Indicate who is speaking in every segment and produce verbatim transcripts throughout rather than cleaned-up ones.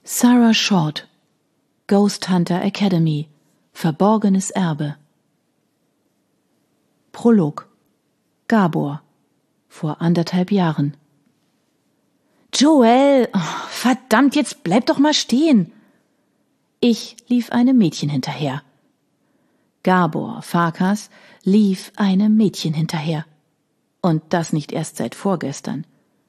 Speaker 1: Sarah Short, Ghost Hunter Academy, verborgenes Erbe. Prolog. Gabor, vor anderthalb Jahren. Joel, oh, verdammt, jetzt bleib doch mal stehen. Ich lief einem Mädchen hinterher. Gabor Farkas lief einem Mädchen hinterher. Und das nicht erst seit vorgestern.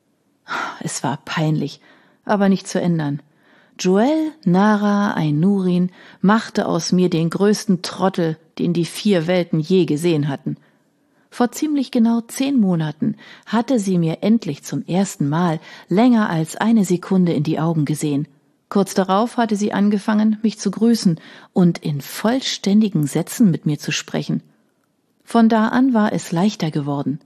Speaker 1: Es war peinlich, aber nicht zu ändern. Joel Nara Ainurin machte aus mir den größten Trottel, den die vier Welten je gesehen hatten. Vor ziemlich genau zehn Monaten hatte sie mir endlich zum ersten Mal länger als eine Sekunde in die Augen gesehen. Kurz darauf hatte sie angefangen, mich zu grüßen und in vollständigen Sätzen mit mir zu sprechen. Von da an war es leichter geworden.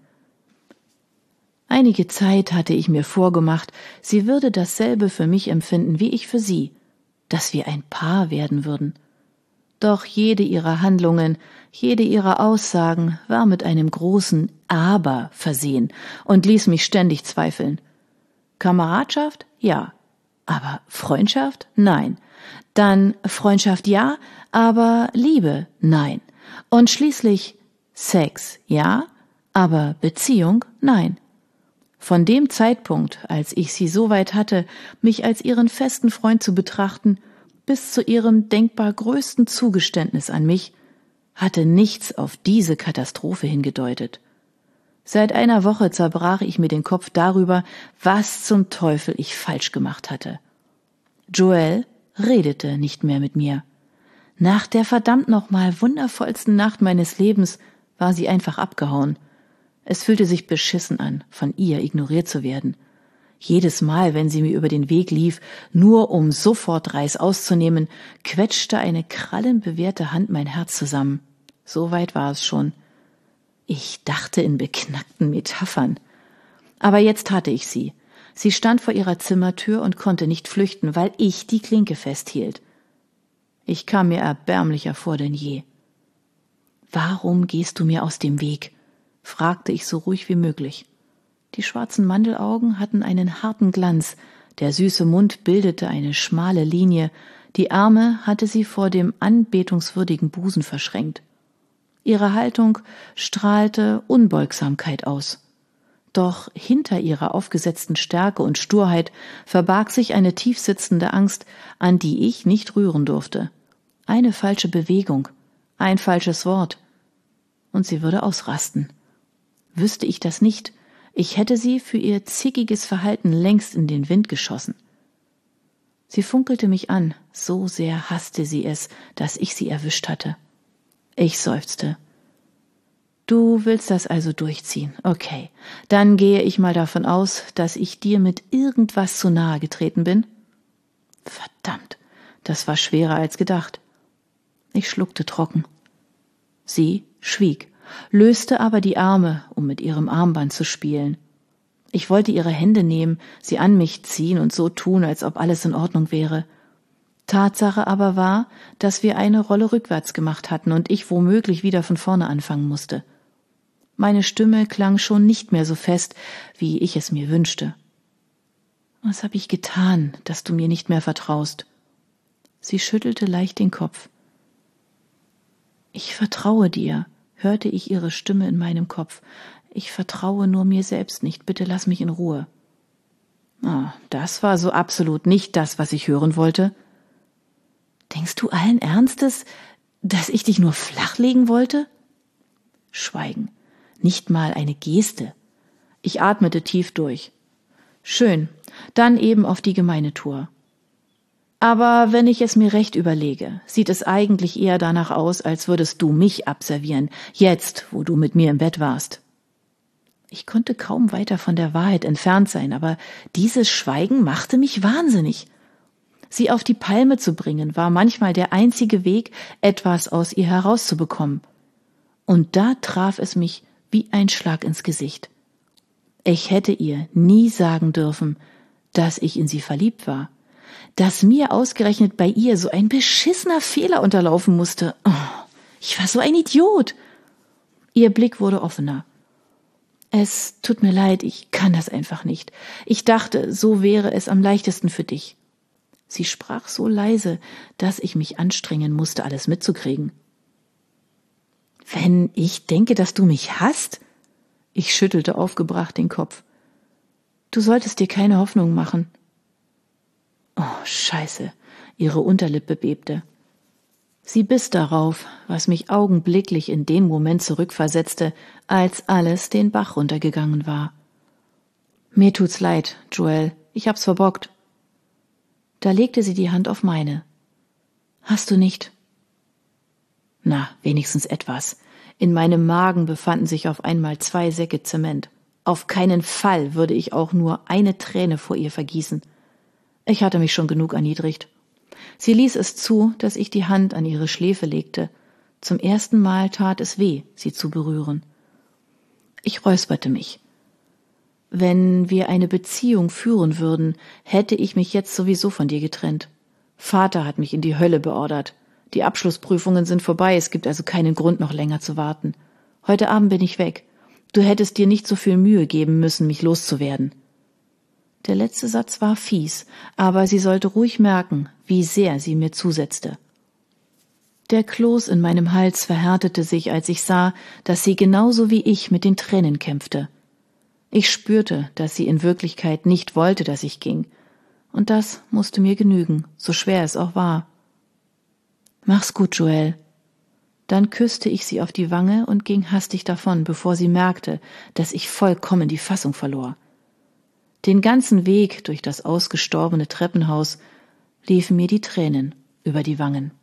Speaker 1: Einige Zeit hatte ich mir vorgemacht, sie würde dasselbe für mich empfinden wie ich für sie, dass wir ein Paar werden würden. Doch jede ihrer Handlungen, jede ihrer Aussagen war mit einem großen Aber versehen und ließ mich ständig zweifeln. Kameradschaft? Ja. Aber Freundschaft? Nein. Dann Freundschaft ja, aber Liebe? Nein. Und schließlich Sex? Ja, aber Beziehung? Nein. Von dem Zeitpunkt, als ich sie so weit hatte, mich als ihren festen Freund zu betrachten, bis zu ihrem denkbar größten Zugeständnis an mich, hatte nichts auf diese Katastrophe hingedeutet. Seit einer Woche zerbrach ich mir den Kopf darüber, was zum Teufel ich falsch gemacht hatte. Joel redete nicht mehr mit mir. Nach der verdammt nochmal wundervollsten Nacht meines Lebens war sie einfach abgehauen. Es fühlte sich beschissen an, von ihr ignoriert zu werden. Jedes Mal, wenn sie mir über den Weg lief, nur um sofort Reis auszunehmen, quetschte eine krallenbewehrte Hand mein Herz zusammen. So weit war es schon. Ich dachte in beknackten Metaphern. Aber jetzt hatte ich sie. Sie stand vor ihrer Zimmertür und konnte nicht flüchten, weil ich die Klinke festhielt. Ich kam mir erbärmlicher vor denn je. »Warum gehst du mir aus dem Weg?« fragte ich so ruhig wie möglich. Die schwarzen Mandelaugen hatten einen harten Glanz, der süße Mund bildete eine schmale Linie, die Arme hatte sie vor dem anbetungswürdigen Busen verschränkt. Ihre Haltung strahlte Unbeugsamkeit aus. Doch hinter ihrer aufgesetzten Stärke und Sturheit verbarg sich eine tiefsitzende Angst, an die ich nicht rühren durfte. Eine falsche Bewegung, ein falsches Wort, und sie würde ausrasten. Wüsste ich das nicht, ich hätte sie für ihr zickiges Verhalten längst in den Wind geschossen. Sie funkelte mich an, so sehr hasste sie es, dass ich sie erwischt hatte. Ich seufzte. Du willst das also durchziehen, okay. Dann gehe ich mal davon aus, dass ich dir mit irgendwas zu nahe getreten bin. Verdammt, das war schwerer als gedacht. Ich schluckte trocken. Sie schwieg, löste aber die Arme, um mit ihrem Armband zu spielen. Ich wollte ihre Hände nehmen, sie an mich ziehen und so tun, als ob alles in Ordnung wäre. Tatsache aber war, dass wir eine Rolle rückwärts gemacht hatten und ich womöglich wieder von vorne anfangen musste. Meine Stimme klang schon nicht mehr so fest, wie ich es mir wünschte. Was habe ich getan, dass du mir nicht mehr vertraust? Sie schüttelte leicht den Kopf. Ich vertraue dir, hörte ich ihre Stimme in meinem Kopf. Ich vertraue nur mir selbst nicht, bitte lass mich in Ruhe. Oh, das war so absolut nicht das, was ich hören wollte. Denkst du allen Ernstes, dass ich dich nur flachlegen wollte? Schweigen, nicht mal eine Geste. Ich atmete tief durch. Schön, dann eben auf die gemeine Tour. Aber wenn ich es mir recht überlege, sieht es eigentlich eher danach aus, als würdest du mich abservieren, jetzt, wo du mit mir im Bett warst. Ich konnte kaum weiter von der Wahrheit entfernt sein, aber dieses Schweigen machte mich wahnsinnig. Sie auf die Palme zu bringen, war manchmal der einzige Weg, etwas aus ihr herauszubekommen. Und da traf es mich wie ein Schlag ins Gesicht. Ich hätte ihr nie sagen dürfen, dass ich in sie verliebt war. Dass mir ausgerechnet bei ihr so ein beschissener Fehler unterlaufen musste. Oh, ich war so ein Idiot. Ihr Blick wurde offener. Es tut mir leid, ich kann das einfach nicht. Ich dachte, so wäre es am leichtesten für dich. Sie sprach so leise, dass ich mich anstrengen musste, alles mitzukriegen. »Wenn ich denke, dass du mich hasst?« Ich schüttelte aufgebracht den Kopf. »Du solltest dir keine Hoffnung machen.« Oh, Scheiße, ihre Unterlippe bebte. Sie biss darauf, was mich augenblicklich in den Moment zurückversetzte, als alles den Bach runtergegangen war. »Mir tut's leid, Joel, ich hab's verbockt.« Da legte sie die Hand auf meine. »Hast du nicht?« Na, wenigstens etwas. In meinem Magen befanden sich auf einmal zwei Säcke Zement. Auf keinen Fall würde ich auch nur eine Träne vor ihr vergießen. Ich hatte mich schon genug erniedrigt. Sie ließ es zu, dass ich die Hand an ihre Schläfe legte. Zum ersten Mal tat es weh, sie zu berühren. Ich räusperte mich. Wenn wir eine Beziehung führen würden, hätte ich mich jetzt sowieso von dir getrennt. Vater hat mich in die Hölle beordert. Die Abschlussprüfungen sind vorbei, es gibt also keinen Grund, noch länger zu warten. Heute Abend bin ich weg. Du hättest dir nicht so viel Mühe geben müssen, mich loszuwerden. Der letzte Satz war fies, aber sie sollte ruhig merken, wie sehr sie mir zusetzte. Der Kloß in meinem Hals verhärtete sich, als ich sah, dass sie genauso wie ich mit den Tränen kämpfte. Ich spürte, dass sie in Wirklichkeit nicht wollte, dass ich ging. Und das musste mir genügen, so schwer es auch war. »Mach's gut, Joel.« Dann küsste ich sie auf die Wange und ging hastig davon, bevor sie merkte, dass ich vollkommen die Fassung verlor. Den ganzen Weg durch das ausgestorbene Treppenhaus liefen mir die Tränen über die Wangen.